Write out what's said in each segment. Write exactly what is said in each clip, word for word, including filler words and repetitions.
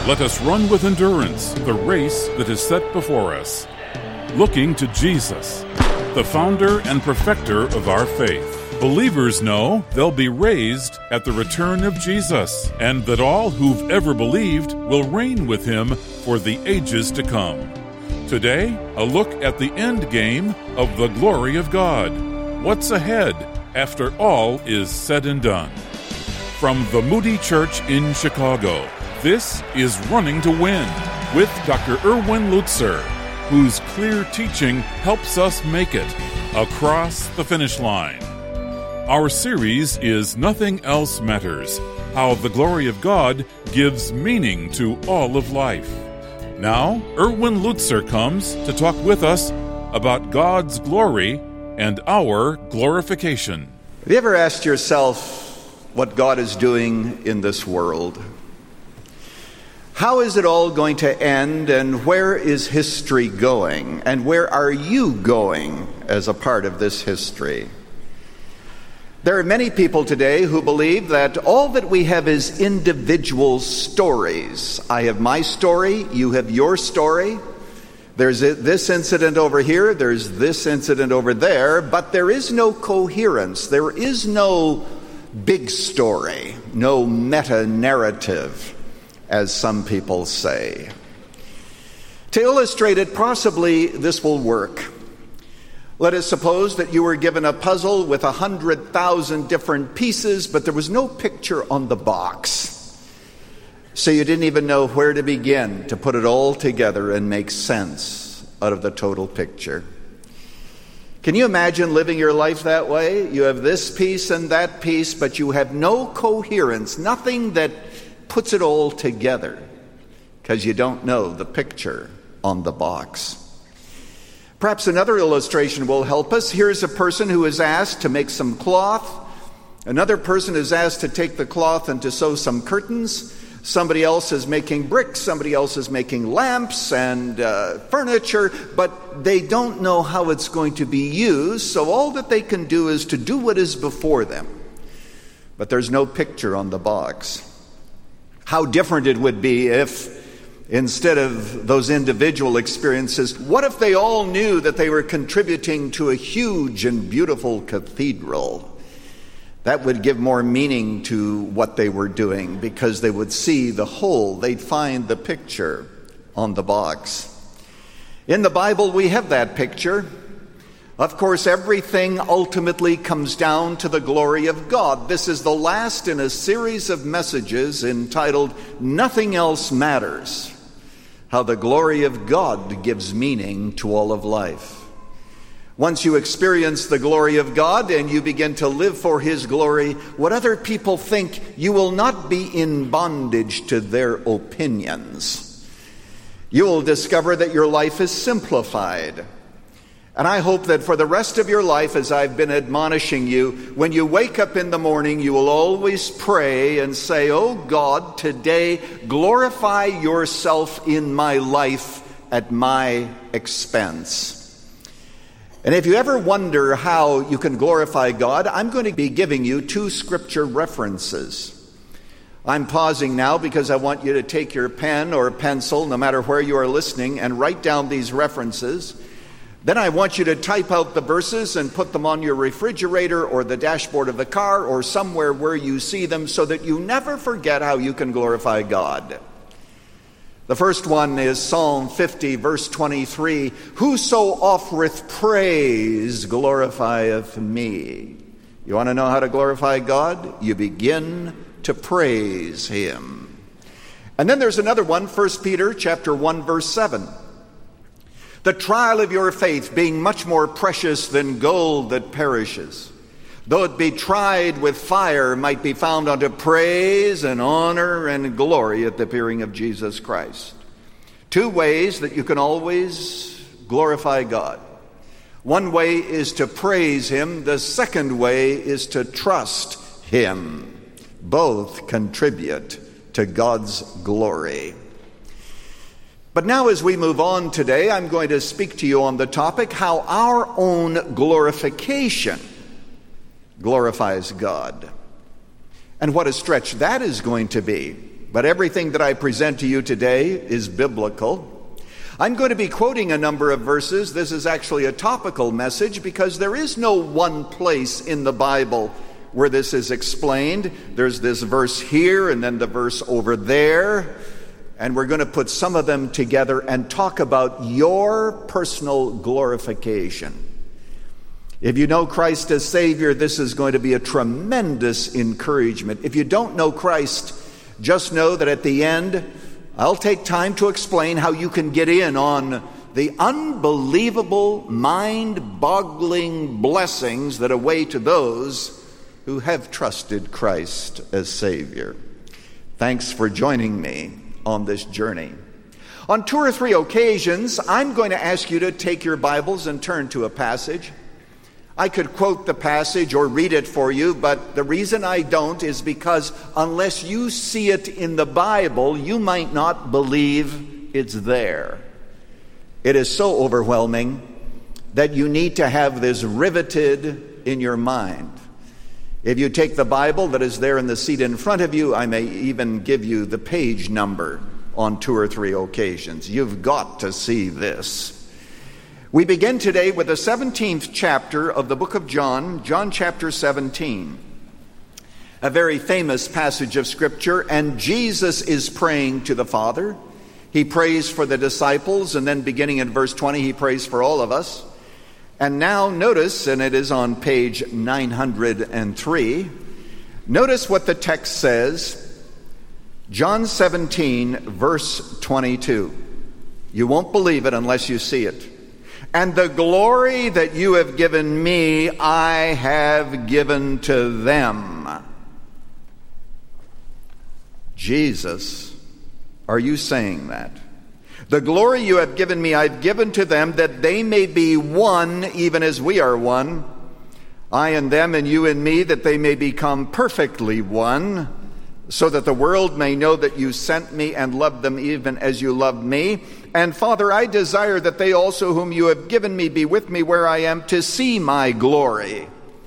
Let us run with endurance the race that is set before us, looking to Jesus, the founder and perfecter of our faith. Believers know they'll be raised at the return of Jesus, and that all who've ever believed will reign with him for the ages to come. Today, a look at the end game of the glory of God. What's ahead after all is said and done? From the Moody Church in Chicago, this is Running to Win with Doctor Erwin Lutzer, whose clear teaching helps us make it across the finish line. Our series is Nothing Else Matters, how the glory of God gives meaning to all of life. Now, Erwin Lutzer comes to talk with us about God's glory and our glorification. Have you ever asked yourself what God is doing in this world? How is it all going to end, and where is history going? And where are you going as a part of this history? There are many people today who believe that all that we have is individual stories. I have my story, you have your story. There's this incident over here, there's this incident over there, but there is no coherence. There is no big story, no meta-narrative, as some people say. To illustrate it, possibly this will work. Let us suppose that you were given a puzzle with a hundred thousand different pieces, but there was no picture on the box. So you didn't even know where to begin to put it all together and make sense out of the total picture. Can you imagine living your life that way? You have this piece and that piece, but you have no coherence, nothing that puts it all together, because you don't know the picture on the box. Perhaps another illustration will help us. Here's a person who is asked to make some cloth. Another person is asked to take the cloth and to sew some curtains. Somebody else is making bricks. Somebody else is making lamps and uh, furniture, but they don't know how it's going to be used, so all that they can do is to do what is before them. But there's no picture on the box. How different it would be if, instead of those individual experiences, what if they all knew that they were contributing to a huge and beautiful cathedral? That would give more meaning to what they were doing, because they would see the whole. They'd find the picture on the box. In the Bible, we have that picture. Of course, everything ultimately comes down to the glory of God. This is the last in a series of messages entitled Nothing Else Matters, how the glory of God gives meaning to all of life. Once you experience the glory of God and you begin to live for his glory, what other people think, you will not be in bondage to their opinions. You will discover that your life is simplified. And I hope that for the rest of your life, as I've been admonishing you, when you wake up in the morning, you will always pray and say, "Oh God, today glorify yourself in my life at my expense." And if you ever wonder how you can glorify God, I'm going to be giving you two scripture references. I'm pausing now because I want you to take your pen or pencil, no matter where you are listening, and write down these references. Then I want you to type out the verses and put them on your refrigerator or the dashboard of the car or somewhere where you see them, so that you never forget how you can glorify God. The first one is Psalm fifty, verse twenty-three. "Whoso offereth praise glorifieth me." You want to know how to glorify God? You begin to praise him. And then there's another one, First Peter chapter one, verse seven. "The trial of your faith being much more precious than gold that perishes, though it be tried with fire, might be found unto praise and honor and glory at the appearing of Jesus Christ." Two ways that you can always glorify God. One way is to praise him. The second way is to trust him. Both contribute to God's glory. But now, as we move on today, I'm going to speak to you on the topic how our own glorification glorifies God. And what a stretch that is going to be. but everything that I present to you today is biblical. I'm going to be quoting a number of verses. This is actually a topical message because there is no one place in the Bible where this is explained. There's this verse here and then the verse over there. And we're going to put some of them together and talk about your personal glorification. If you know Christ as Savior, this is going to be a tremendous encouragement. If you don't know Christ, just know that at the end, I'll take time to explain how you can get in on the unbelievable, mind-boggling blessings that await those who have trusted Christ as Savior. Thanks for joining me on this journey. On two or three occasions, I'm going to ask you to take your Bibles and turn to a passage. I could quote the passage or read it for you, but the reason I don't is because unless you see it in the Bible, you might not believe it's there. It is so overwhelming that you need to have this riveted in your mind. If you take the Bible that is there in the seat in front of you, I may even give you the page number on two or three occasions. You've got to see this. We begin today with the seventeenth chapter of the book of John, John chapter seventeen. A very famous passage of Scripture, and Jesus is praying to the Father. He prays for the disciples, and then beginning in verse twenty, he prays for all of us. And now notice, and it is on page nine hundred three, notice what the text says. John seventeen, verse twenty-two. You won't believe it unless you see it. And the glory that you have given me, I have given to them. Jesus, are you saying that? The glory you have given me, I've given to them, that they may be one, even as we are one. I and them, and you and me, that they may become perfectly one, so that the world may know that you sent me and loved them even as you loved me. And Father, I desire that they also whom you have given me be with me where I am, to see my glory.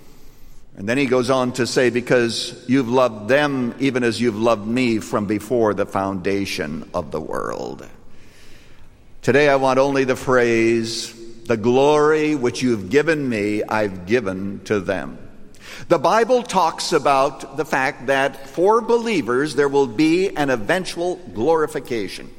And then he goes on to say, because you've loved them even as you've loved me from before the foundation of the world. Today I want only the phrase, the glory which you've given me, I've given to them. The Bible talks about the fact that for believers there will be an eventual glorification.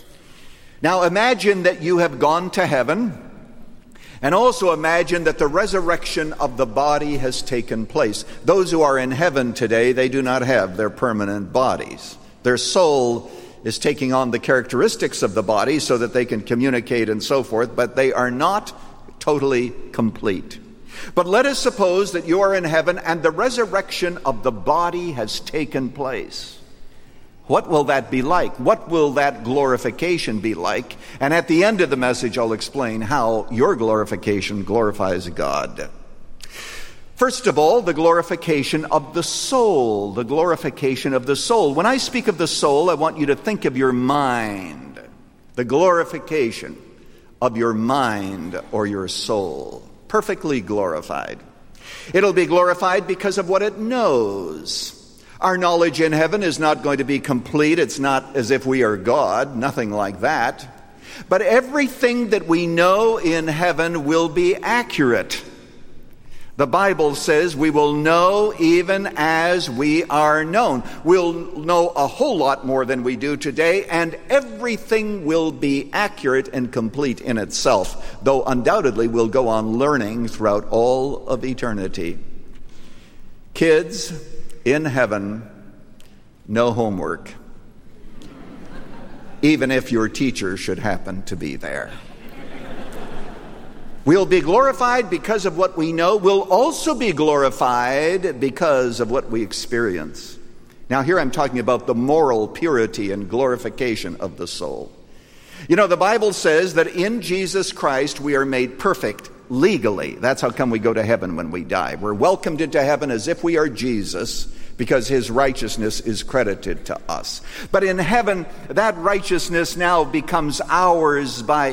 Now imagine that you have gone to heaven, and also imagine that the resurrection of the body has taken place. Those who are in heaven today, they do not have their permanent bodies. Their soul is taking on the characteristics of the body so that they can communicate and so forth, but they are not totally complete. But let us suppose that you are in heaven and the resurrection of the body has taken place. What will that be like? What will that glorification be like? And at the end of the message, I'll explain how your glorification glorifies God. First of all, the glorification of the soul, the glorification of the soul. When I speak of the soul, I want you to think of your mind, the glorification of your mind or your soul, perfectly glorified. It'll be glorified because of what it knows. Our knowledge in heaven is not going to be complete. It's not as if we are God, nothing like that. But everything that we know in heaven will be accurate. The Bible says we will know even as we are known. We'll know a whole lot more than we do today, and everything will be accurate and complete in itself, though undoubtedly we'll go on learning throughout all of eternity. Kids, in heaven, no homework, even if your teacher should happen to be there. We'll be glorified because of what we know. We'll also be glorified because of what we experience. Now, here I'm talking about the moral purity and glorification of the soul. You know, the Bible says that in Jesus Christ we are made perfect legally. That's how come we go to heaven when we die. We're welcomed into heaven as if we are Jesus, because his righteousness is credited to us. But in heaven, that righteousness now becomes ours by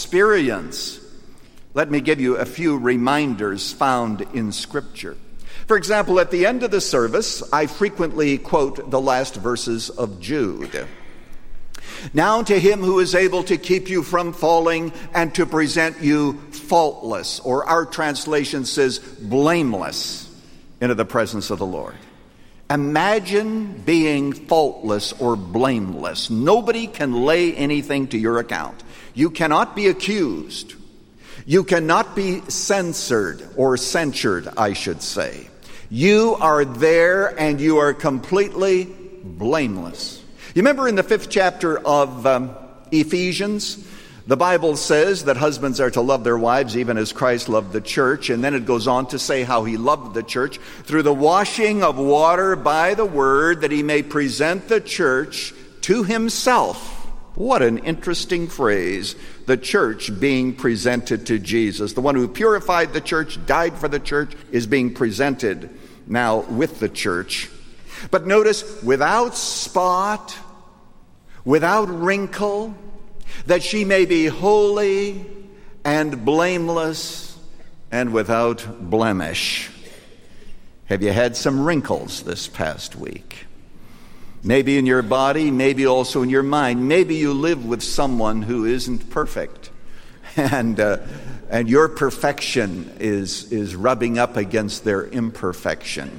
experience. Let me give you a few reminders found in Scripture. For example, at the end of the service, I frequently quote the last verses of Jude. Now to him who is able to keep you from falling and to present you faultless, or our translation says blameless, into the presence of the Lord. Imagine being faultless or blameless. Nobody can lay anything to your account. You cannot be accused. You cannot be censored or censured, I should say. You are there and you are completely blameless. You remember in the fifth chapter of um, Ephesians, the Bible says that husbands are to love their wives even as Christ loved the church. And then it goes on to say how he loved the church through the washing of water by the word, that he may present the church to himself. What an interesting phrase, the church being presented to Jesus. The one who purified the church, died for the church, is being presented now with the church. But notice, without spot, without wrinkle, that she may be holy and blameless and without blemish. Have you had some wrinkles this past week? Maybe in your body, maybe also in your mind. Maybe you live with someone who isn't perfect, and uh, and your perfection is is rubbing up against their imperfection.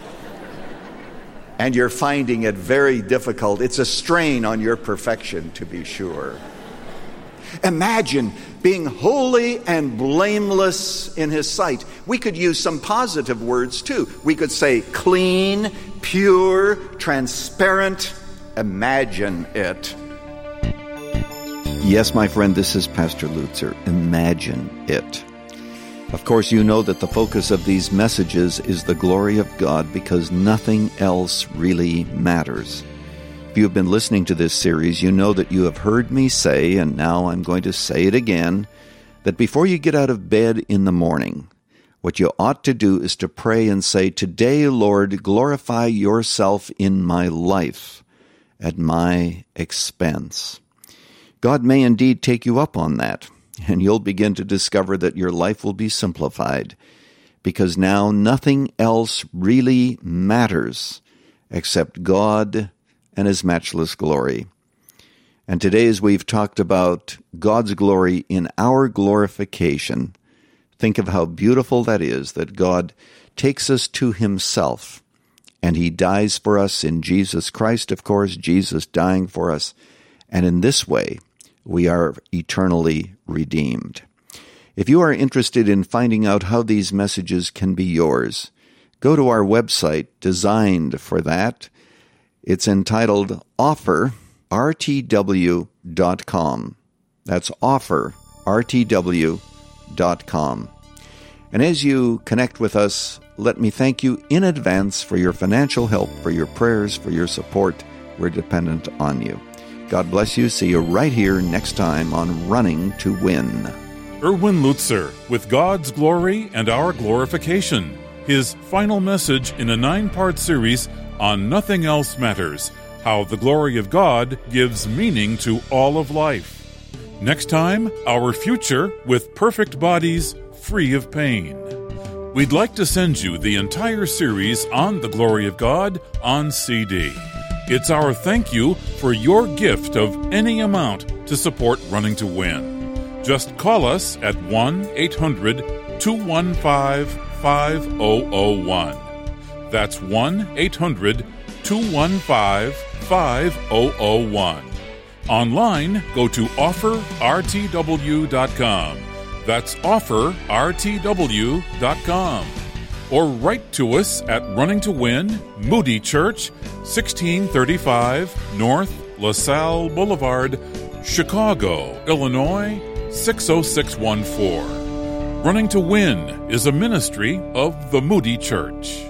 And you're finding it very difficult. It's a strain on your perfection, to be sure. Imagine being holy and blameless in his sight. We could use some positive words too. We could say clean, pure, transparent. Imagine it. Yes, my friend, this is Pastor Lutzer. Imagine it. Of course, you know that the focus of these messages is the glory of God, because nothing else really matters. If you have been listening to this series, you know that you have heard me say, and now I'm going to say it again, that before you get out of bed in the morning, what you ought to do is to pray and say, "Today, Lord, glorify yourself in my life at my expense." God may indeed take you up on that, and you'll begin to discover that your life will be simplified, because now nothing else really matters except God and his matchless glory. And today, as we've talked about God's glory in our glorification, think of how beautiful that is, that God takes us to himself, and he dies for us in Jesus Christ, of course, Jesus dying for us, and in this way, we are eternally redeemed. If you are interested in finding out how these messages can be yours, go to our website designed for that. It's entitled offer r t w dot com. That's offer r t w dot com. And as you connect with us, let me thank you in advance for your financial help, for your prayers, for your support. We're dependent on you. God bless you. See you right here next time on Running to Win. Erwin Lutzer with God's Glory and Our Glorification. His final message in a nine-part series on Nothing Else Matters, how the glory of God gives meaning to all of life. Next time, our future with perfect bodies free of pain. We'd like to send you the entire series on the glory of God on C D. It's our thank you for your gift of any amount to support Running to Win. Just call us at one eight hundred two one five five zero zero one. That's one eight hundred two one five five zero zero one. Online, go to offer r t w dot com. That's offer r t w dot com. Or write to us at Running to Win, Moody Church, sixteen thirty-five North LaSalle Boulevard, Chicago, Illinois, six oh six one four. Running to Win is a ministry of the Moody Church.